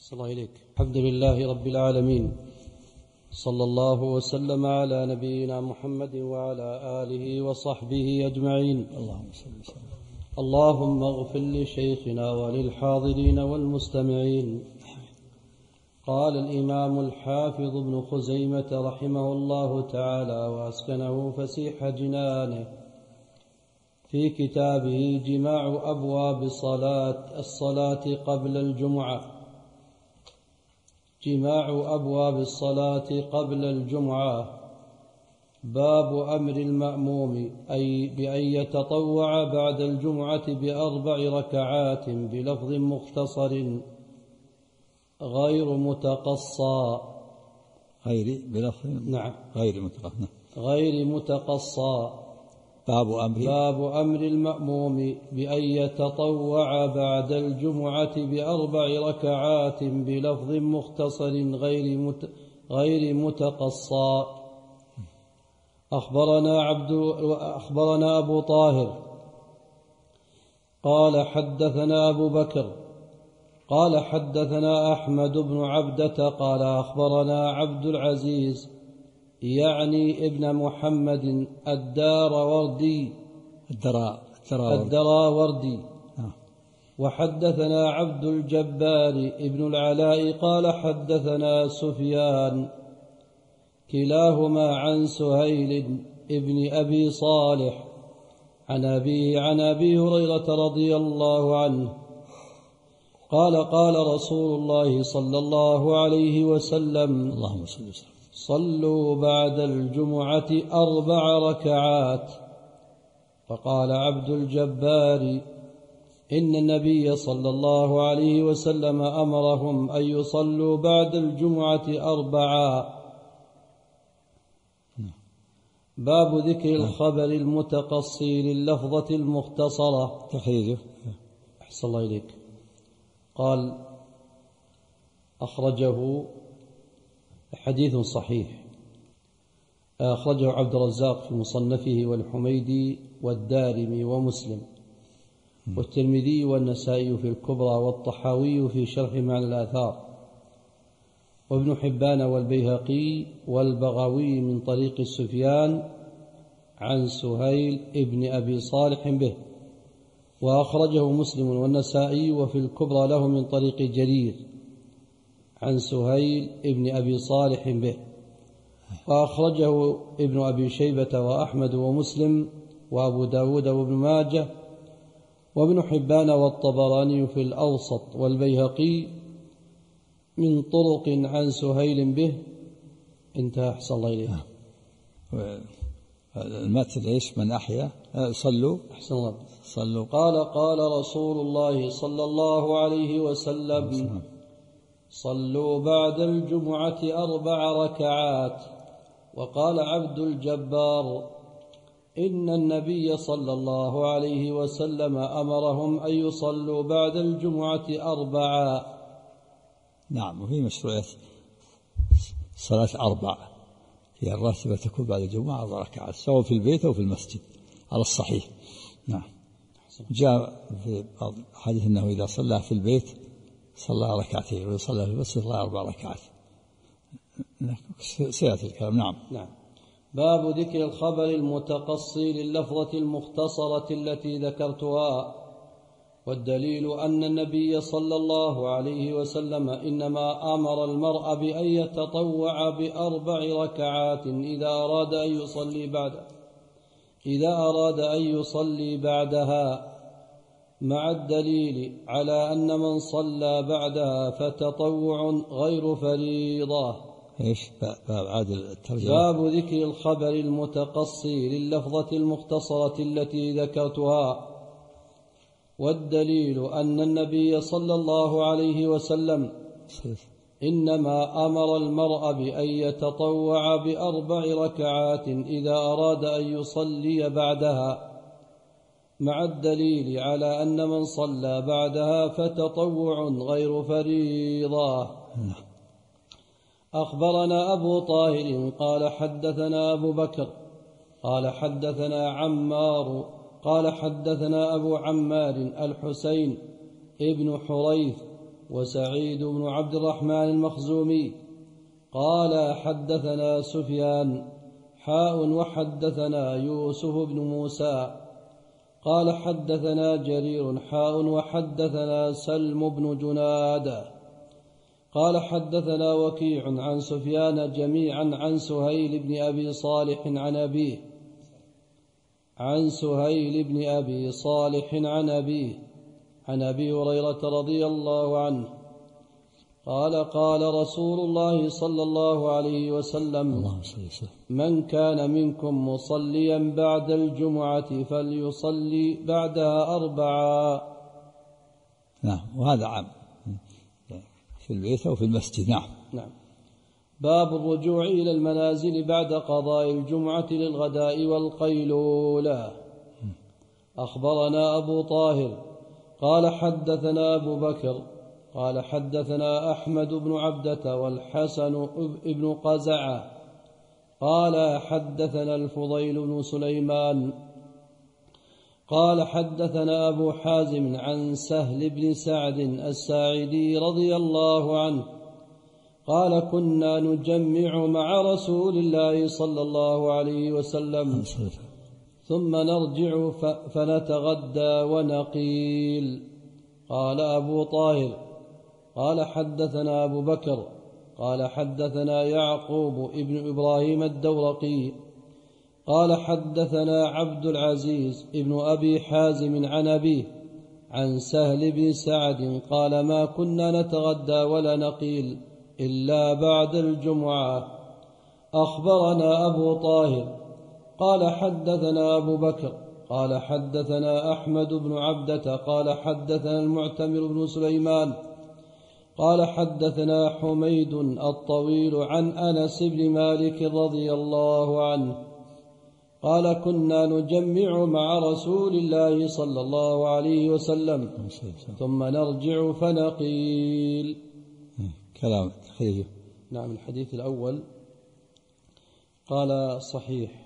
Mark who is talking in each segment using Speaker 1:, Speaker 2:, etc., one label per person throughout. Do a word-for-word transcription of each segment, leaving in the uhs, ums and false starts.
Speaker 1: صلى الله عليك. الحمد لله رب العالمين، صلى الله وسلم على نبينا محمد وعلى آله وصحبه أجمعين.
Speaker 2: اللهم صل وسلم.
Speaker 1: اللهم اغفر لشيخنا وللحاضرين والمستمعين. قال الإمام الحافظ ابن خزيمة رحمه الله تعالى وأسكنه فسيح جنانه في كتابه جماع أبواب الصلاة الصلاة قبل الجمعة جماع أبواب الصلاة قبل الجمعة باب أمر المأموم أي بأن يتطوع بعد الجمعة بأربع ركعات بلفظ مختصر غير متقصى
Speaker 2: غير بلفظ
Speaker 1: نعم
Speaker 2: غير متقصى
Speaker 1: غير متقصى
Speaker 2: باب أمر
Speaker 1: باب أمر المأموم بأن يتطوع بعد الجمعة بأربع ركعات بلفظ مختصر غير مت غير متقصى. أخبرنا عبد أخبرنا أبو طاهر قال حدثنا أبو بكر قال حدثنا أحمد بن عبدة قال أخبرنا عبد العزيز يعني ابن محمد الداروردي
Speaker 2: الدرا
Speaker 1: الدراوردي وحدثنا عبد الجبار ابن العلاء قال حدثنا سفيان كلاهما عن سهيل ابن أبي صالح عن أبيه عن أبي هريرة رضي الله عنه قال قال رسول الله صلى الله عليه وسلم
Speaker 2: اللهم صل وسلم
Speaker 1: صلوا بعد الجمعة أربع ركعات. فقال عبد الجبار إن النبي صلى الله عليه وسلم أمرهم أن يصلوا بعد الجمعة أربعا. باب ذكر الخبر المتقصي لللفظة المختصرة.
Speaker 2: تخريجه.
Speaker 1: أحسن الله إليك. قال أخرجه حديث صحيح أخرجه عبد الرزاق في مصنفه والحميدي والدارمي ومسلم والترمذي والنسائي في الكبرى والطحاوي في شرح معنى الآثار وابن حبان والبيهقي والبغوي من طريق سفيان عن سهيل ابن أبي صالح به. وأخرجه مسلم والنسائي وفي الكبرى له من طريق جرير عن سهيل ابن أبي صالح به. وأخرجه ابن أبي شيبة وأحمد ومسلم وأبو داود وابن ماجه وابن حبان والطبراني في الأوسط والبيهقي من طرق عن سهيل به. انتهى. أحسن الله إليه.
Speaker 2: المتن ايش؟ من أحيا صلوا
Speaker 1: أحسن الله
Speaker 2: صلوا
Speaker 1: قال قال رسول الله صلى الله عليه وسلم صلوا بعد الجمعة أربع ركعات. وقال عبد الجبار إن النبي صلى الله عليه وسلم أمرهم أن يصلوا بعد الجمعة أربعا.
Speaker 2: نعم. وفي مشروعية صلاة أربع هي الراتبة تكون بعد الجمعة أربع ركعات سواء في البيت أو في المسجد على الصحيح. نعم. جاء في بعض الحديث أنه إذا صلى في البيت صلى ركعتين ويصلى في المسجد صلى أربع ركعات. سيأتي الكلام. نعم.
Speaker 1: نعم. باب ذكر الخبر المتقصي لللفظة المختصرة التي ذكرتها. والدليل أن النبي صلى الله عليه وسلم إنما أمر المرء بأن يتطوع بأربع ركعات إذا أراد أن يصلي بعد إذا أراد أن يصلي بعدها مع الدليل على أن من صلى بعدها فتطوع غير فريضة.
Speaker 2: إيش باب عادل الترجمة؟
Speaker 1: باب ذكر الخبر المتقصي لللفظة المختصرة التي ذكرتها. والدليل أن النبي صلى الله عليه وسلم إنما أمر المرء بأن يتطوع بأربع ركعات إذا أراد أن يصلي بعدها مع الدليل على أن من صلى بعدها فتطوع غير فريضة. أخبرنا أبو طاهر قال حدثنا أبو بكر قال حدثنا عمار قال حدثنا أبو عمار الحسين ابن حريث وسعيد بن عبد الرحمن المخزومي قال حدثنا سفيان حاء وحدثنا يوسف بن موسى قال حدثنا جرير حاء وحدثنا سلم بن جناد قال حدثنا وكيع عن سفيان جميعا عن سهيل بن أبي صالح عن أبيه عن سهيل بن أبي صالح عن أبيه عن أبي هريرة رضي الله عنه قال قال رسول الله صلى الله عليه وسلم من كان منكم مصليا بعد الجمعة فليصلي بعدها أربعا.
Speaker 2: نعم، وهذا عام في البيت أو في المسجد. نعم.
Speaker 1: نعم. باب الرجوع إلى المنازل بعد قضاء الجمعة للغداء والقيلولة. أخبرنا أبو طاهر قال حدثنا أبو بكر قال حدثنا أحمد بن عبدة والحسن بن قزعة قال حدثنا الفضيل بن سليمان قال حدثنا أبو حازم عن سهل بن سعد الساعدي رضي الله عنه قال كنا نجمع مع رسول الله صلى الله عليه وسلم ثم نرجع فنتغدى ونقيل. قال أبو طاهر قال حدثنا أبو بكر قال حدثنا يعقوب ابن إبراهيم الدورقي قال حدثنا عبد العزيز ابن أبي حازم عن أبيه عن سهل بن سعد قال ما كنا نتغدى ولا نقيل إلا بعد الجمعة. أخبرنا أبو طاهر قال حدثنا أبو بكر قال حدثنا أحمد بن عبدة قال حدثنا المعتمر بن سليمان قال حدثنا حميد الطويل عن أنس بن مالك رضي الله عنه قال كنا نجمع مع رسول الله صلى الله عليه وسلم ثم نرجع فنقيل.
Speaker 2: كلام خير.
Speaker 1: نعم. الحديث الأول قال صحيح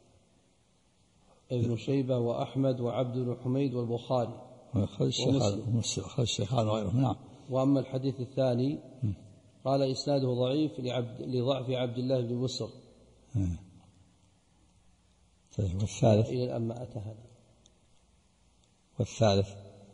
Speaker 1: ابن شيبة وأحمد وعبد بن حميد والبخاري
Speaker 2: ومسلم الشيخان وغيرهم. نعم.
Speaker 1: وأما الحديث الثاني قال إسناده ضعيف لعبد لضعف عبد الله بن بسر.
Speaker 2: والثالث
Speaker 1: إلى الآن ما أتى هذا.
Speaker 2: والثالث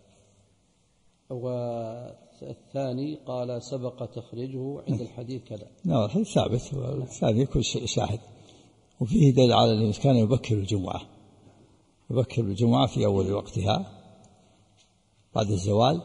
Speaker 1: والثاني قال سبق تخريجه عند الحديث كذا.
Speaker 2: نعم، الحديث ثابت. والثاني يكون شاهد وفيه دليل على أنه كان يبكر الجمعة يبكر الجمعة في أول وقتها بعد الزوال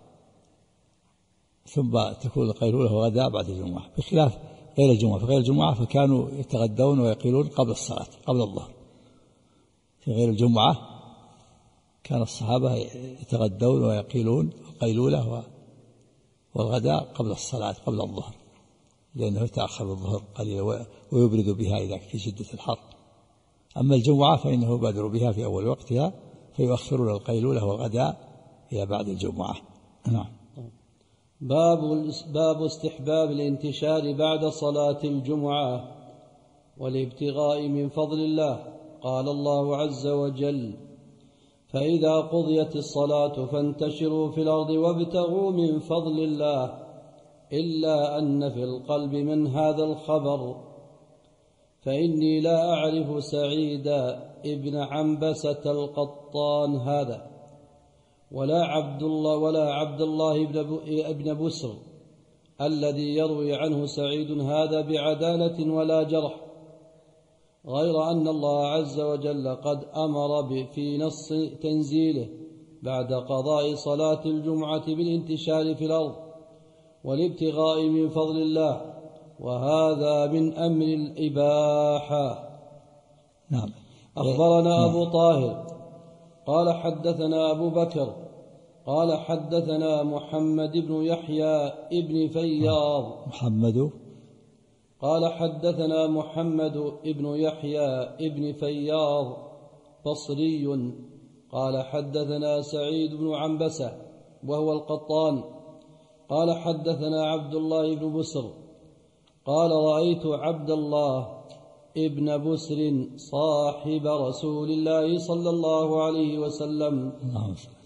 Speaker 2: ثم تكون القيلولة وغداء بعد الجمعة بخلاف غير الجمعة. في غير الجمعة فكانوا يتغدون ويقيلون قبل الصلاة قبل الظهر. في غير الجمعة كان الصحابة يتغدون ويقيلون القيلولة والغداء قبل الصلاة قبل الظهر لأنه يتأخر الظهر قليلا ويبرد بها إذا في شدة الحر. أما الجمعة فإنه يبادر بها في أول وقتها فيؤخرون القيلولة والغداء إلى بعد الجمعة. نعم.
Speaker 1: باب باب استحباب الانتشار بعد صلاة الجمعة والابتغاء من فضل الله. قال الله عز وجل فإذا قضيت الصلاة فانتشروا في الأرض وابتغوا من فضل الله إلا أن في القلب من هذا الخبر فإني لا أعرف سعيد ابن عنبسة القطان هذا ولا عبد الله ولا عبد الله ابن بسر الذي يروي عنه سعيد هذا بعدالة ولا جرح، غير أن الله عز وجل قد أمر في نص تنزيله بعد قضاء صلاة الجمعة بالانتشار في الأرض والابتغاء من فضل الله، وهذا من أمر الإباحة.
Speaker 2: نعم.
Speaker 1: أخبرنا أبو طاهر قال حدثنا أبو بكر قال حدثنا محمد بن يحيى ابن فياض
Speaker 2: محمد
Speaker 1: قال حدثنا محمد بن يحيى ابن فياض بصري قال حدثنا سعيد بن عنبسة وهو القطان قال حدثنا عبد الله بن بسر قال رأيت عبد الله ابن بسر صاحب رسول الله صلى الله عليه وسلم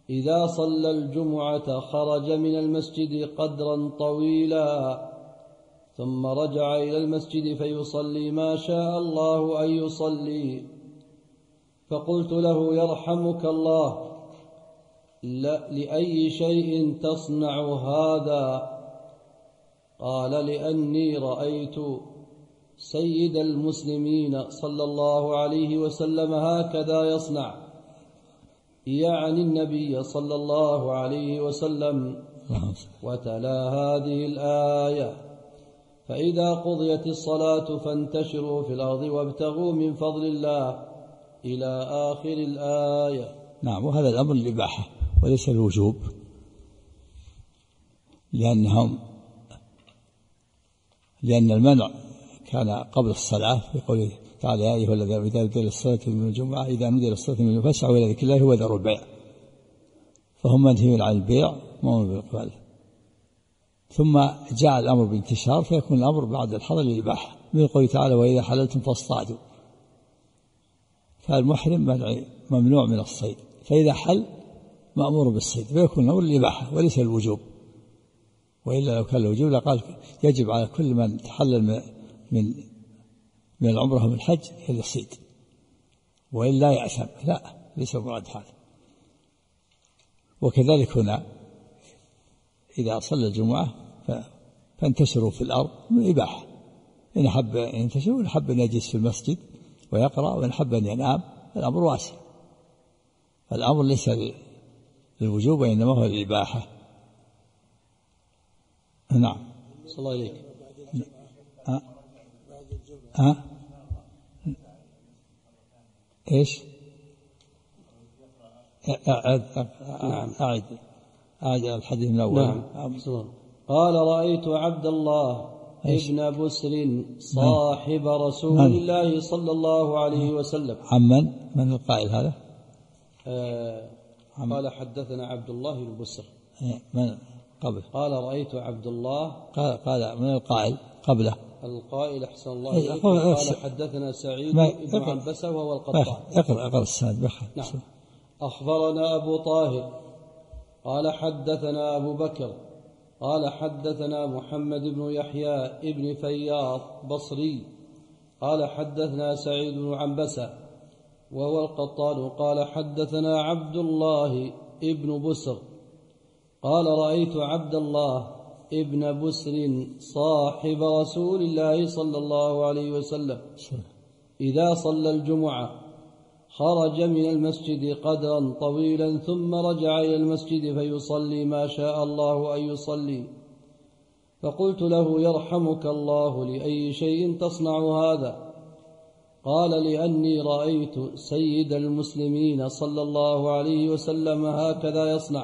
Speaker 1: إذا صلى الجمعة خرج من المسجد قدرا طويلا ثم رجع إلى المسجد فيصلي ما شاء الله أن يصلي. فقلت له يرحمك الله لا لأي شيء تصنع هذا؟ قال لأني رأيت سيد المسلمين صلى الله عليه وسلم هكذا يصنع، يعني النبي صلى الله عليه وسلم. وتلا هذه الآية: فإذا قضيت الصلاة فانتشروا في الأرض وابتغوا من فضل الله إلى آخر الآية.
Speaker 2: نعم، وهذا الأمر الإباحة وليس الوجوب، لأنهم لأن المنع كان قبل الصلاة في قوله تعالى: يا أيها الذين إذا نودي للصلاة من الجمعة إذا نودي للصلاة من الجمعة فاسعوا إلى ذكر الله وذروا البيع. فهم منهيون عن البيع مأمور بالإقبال. ثم جاء الأمر بانتشار فيكون الأمر بعد الحظر للإباحة، من قوله تعالى: وإذا حللتم فاصطادوا. فالمحرم ممنوع من الصيد، فإذا حل مأمور بالصيد، فيكون الأمر للإباحة وليس الوجوب. وإلا لو كان الوجوب لقال يجب على كل من تحلل من من من العمرة ومن الحج أن يصيد، وإلا يأثم. لا، ليس مراد هذا. وكذلك هنا إذا صلى الجمعة فانتشروا في الأرض من الإباحة، إن حب أن ينتشر وإن حب أن يجلس في المسجد ويقرأ وإن حب أن ينام، الأمر واسع. الأمر ليس للوجوب وإنما هو للإباحة. نعم.
Speaker 1: صلى الله عليك.
Speaker 2: ها ها إيش؟ أعد أعد أعد الحديث الأول.
Speaker 1: نعم. قال: رأيت عبد الله ابن بسر صاحب رسول نعم. الله صلى الله عليه وسلم.
Speaker 2: عمن؟ من القائل هذا؟
Speaker 1: آه قال: حدثنا عبد الله بن بسر.
Speaker 2: من قبل؟
Speaker 1: قال: رأيت عبد الله.
Speaker 2: قال قال من القائل قبله؟
Speaker 1: القائل أحسن الله إليك قال: حدثنا سعيد بن عنبسة وهو القطان.
Speaker 2: اقرأ اقرأ السند.
Speaker 1: نعم. أخبرنا أبو طاهر قال: حدثنا أبو بكر قال: حدثنا محمد بن يحيى ابن فياض بصري قال: حدثنا سعيد بن عنبسة وهو القطان قال: حدثنا عبد الله ابن بسر قال: رأيت عبد الله ابن بسر صاحب رسول الله صلى الله عليه وسلم إذا صلى الجمعة خرج من المسجد قدرا طويلا ثم رجع إلى المسجد فيصلي ما شاء الله أن يصلي. فقلت له: يرحمك الله لأي شيء تصنع هذا؟ قال: لأني رأيت سيد المسلمين صلى الله عليه وسلم هكذا يصنع،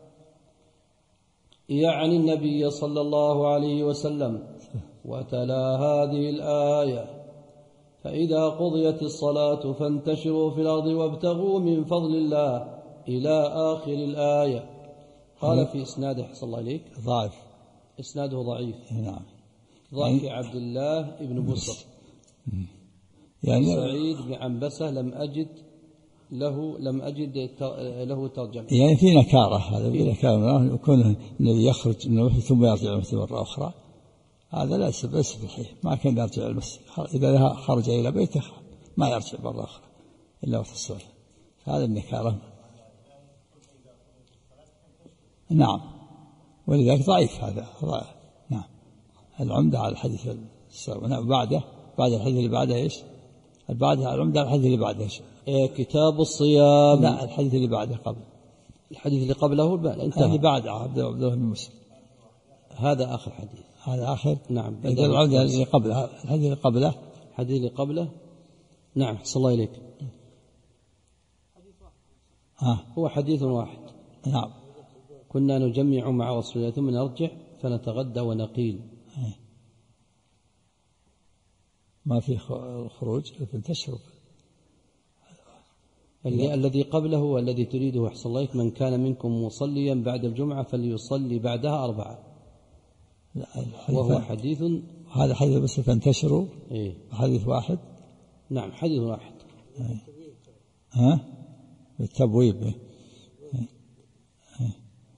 Speaker 1: يعني النبي صلى الله عليه وسلم. وتلا هذه الآية: فإذا قضيت الصلاة فانتشروا في الأرض وابتغوا من فضل الله إلى آخر الآية. قال في إسناده حسن الله إليك
Speaker 2: ضعيف،
Speaker 1: إسناده ضعيف.
Speaker 2: نعم.
Speaker 1: ضعيف عبد الله ابن بسر.
Speaker 2: يعني
Speaker 1: سعيد بن عنبسة لم أجد له لم أجد له ترجمة.
Speaker 2: يعني في نكارة، هذا في نكارة يكون الذي يخرج من المسجد ثم يرجع المسجد مرة أخرى، هذا ليس ليس صحيح. ما كان يرجع إلى المسجد، إذا خرج إلى بيته ما يرجع مرة أخرى إلا وقت الصلاة، هذا النكارة. نعم، ولذلك ضعيف هذا ضعيف. نعم. العمدة على الحديث السابق بعده بعد الحديث اللي بعده إيش؟ بعدها العمدة على الحديث اللي بعده إيش؟
Speaker 1: إيه كتاب الصيام.
Speaker 2: لا، الحديث اللي بعده قبل
Speaker 1: الحديث اللي قبله انتهى.
Speaker 2: اللي بعده عبد الله بن مسلم،
Speaker 1: هذا آخر حديث.
Speaker 2: هذا آخر.
Speaker 1: نعم.
Speaker 2: العمدة اللي قبله الحديث اللي قبله
Speaker 1: الحديث اللي قبله. نعم. صلى الله عليك.
Speaker 2: آه.
Speaker 1: هو حديث واحد.
Speaker 2: نعم.
Speaker 1: كنا نجمع مع رسول الله ثم نرجع فنتغدى ونقيل.
Speaker 2: ما في خروج في التشرب.
Speaker 1: الذي قبله والذي تريده أحسن الله من كان منكم مصليا بعد الجمعة فليصلي بعدها أربعة. وهو حديث
Speaker 2: هذا حديث بس فانتشروا.
Speaker 1: إيه؟
Speaker 2: حديث واحد.
Speaker 1: نعم، حديث واحد.
Speaker 2: إيه؟ ها بالتبويب. إيه؟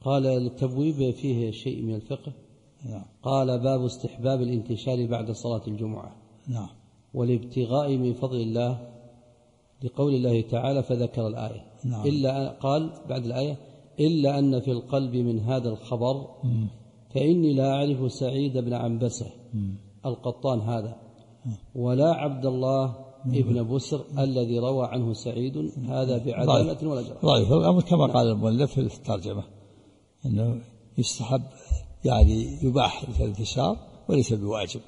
Speaker 1: قال التبويب فيه شيء من الفقه.
Speaker 2: نعم.
Speaker 1: قال باب استحباب الانتشار بعد صلاة الجمعة.
Speaker 2: نعم.
Speaker 1: والابتغاء من فضل الله لقول الله تعالى فذكر الآية.
Speaker 2: نعم.
Speaker 1: إلا قال بعد الآية إلا أن في القلب من هذا الخبر
Speaker 2: مم.
Speaker 1: فإني لا أعرف سعيد بن عنبسة
Speaker 2: مم.
Speaker 1: القطان هذا ولا عبد الله ابن بسر الذي روى عنه سعيد هذا بعدالة ولا جرح.
Speaker 2: ضعيف الأمر كما قال المؤلف في الترجمة أنه يستحب يعني يباح الانتشار وليس بواجب.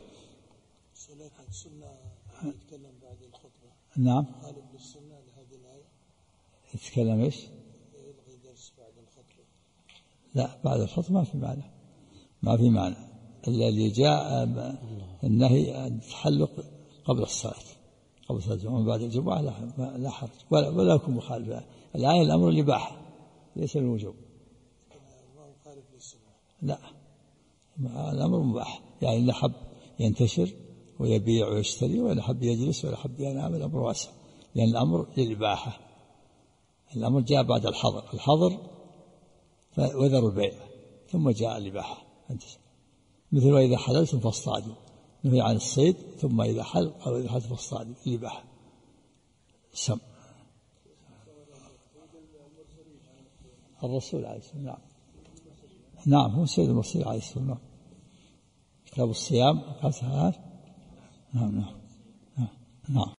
Speaker 3: يتكلم بعد الخطبة.
Speaker 2: نعم.
Speaker 3: قال ابن السنة لهذه الآية.
Speaker 2: يتكلم إيش؟
Speaker 3: يلغي درس بعد الخطبة.
Speaker 2: لا بعد الخطبة ما في معنى. ما في معنى. اللي جاء النهي التحلق قبل الصلاة قبل صلاة الجمعة بعد الجمعة لا لا حرج ولا ولا يكون مخالفة. الآية الأمر الإباحة ليس الوجوب.
Speaker 3: ما مخالف للسنة.
Speaker 2: لا الأمر مباح يعني اللي حب ينتشر ويبيع ويشتري ولا حب يجلس ولا حب ينام الأمر واسع لأن الأمر للإباحة. الأمر جاء بعد الحظر الحظر وذروا البيع ثم جاء الإباحة مثل وإذا حللتم فاصطادوا نهي عن الصيد ثم إذا حل أو إذا حلت فاصطادوا الإباحة سم. الرسول عليه الصلاة والسلام. نعم. نعم هو سيد المرسلين عليه الصلاة والسلام. كتاب الصيام نعم نعم نعم.